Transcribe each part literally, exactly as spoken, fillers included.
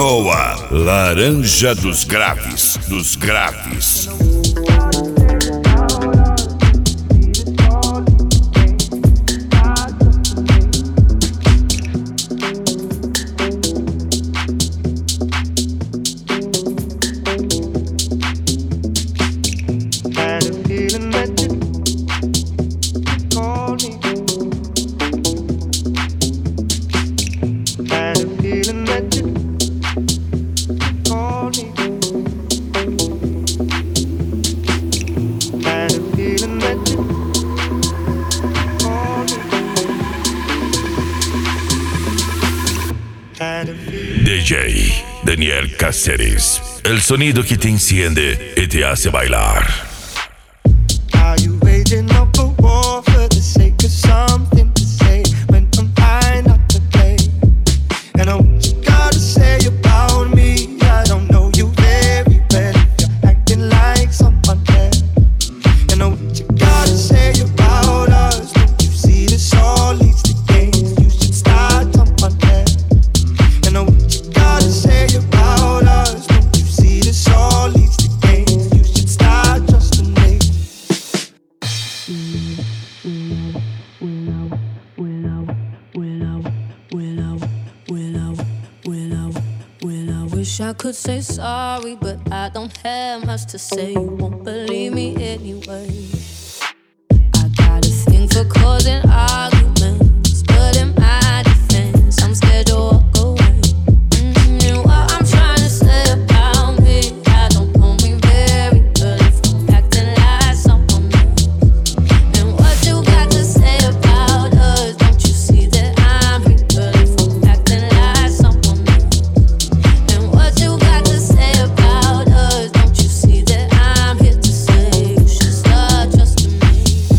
Noah, Laranja dos Graves, dos Graves. D J Daniel Cáceres, el sonido que te enciende y te hace bailar. Are you waging up a war for the sake of something to say when I'm high not to play? And I what you gotta say about me, I don't know you very well if you're acting like someone else. And I what you gotta say about us, don't you see this all leads to games? You should start someone else. And I what you gotta say about us, don't you see this all leads to games? You should start trusting me. Wish I could say sorry, but I don't have much to say. You won't believe me anyway. I got a thing for causing arguments, but in my defense, I'm scared to walk away. Mm, and what I'm trying to say about me, I don't know me very well if I'm acting like someone else. And what you got to say about us, don't you see that I'm real if I'm acting like someone else? And what you got to say about us, don't you see that I'm here to say you should start trusting me?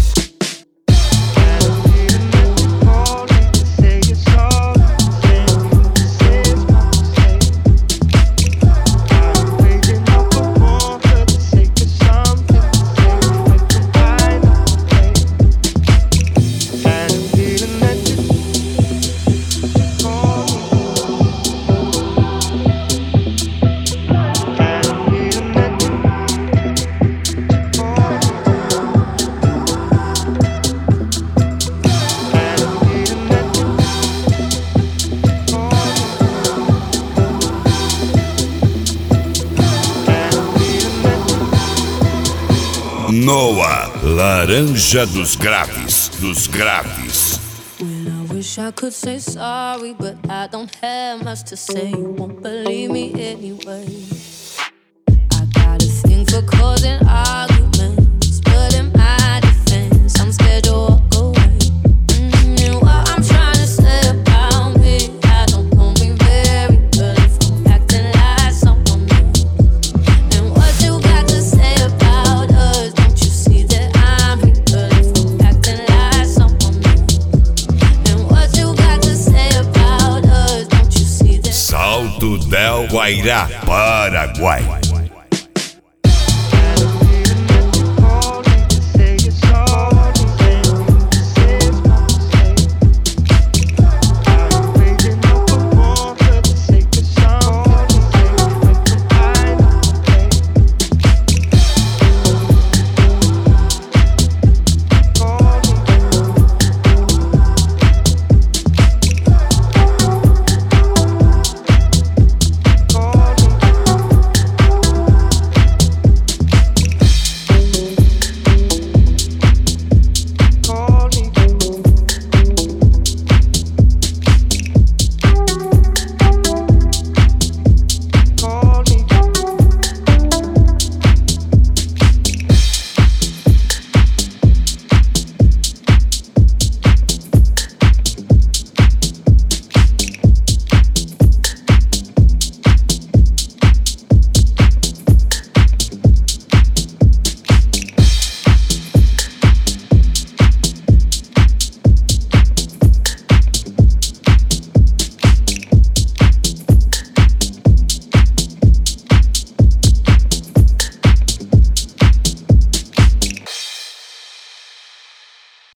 Noah, Laranja dos Graves, dos Graves. Well, I wish I could say sorry, but I don't have much to say. You won't believe me anyway. I got a thing for causing arguments, but in my defense, I'm scared to walk away. Mm, and what I'm trying to say about me, I don't know me very well if I'm acting like someone else. And what you got to say about us, don't you see that I'm real if I'm acting like someone else? And what you got to say about us, don't you see that? Salto del Guairá, Paraguai.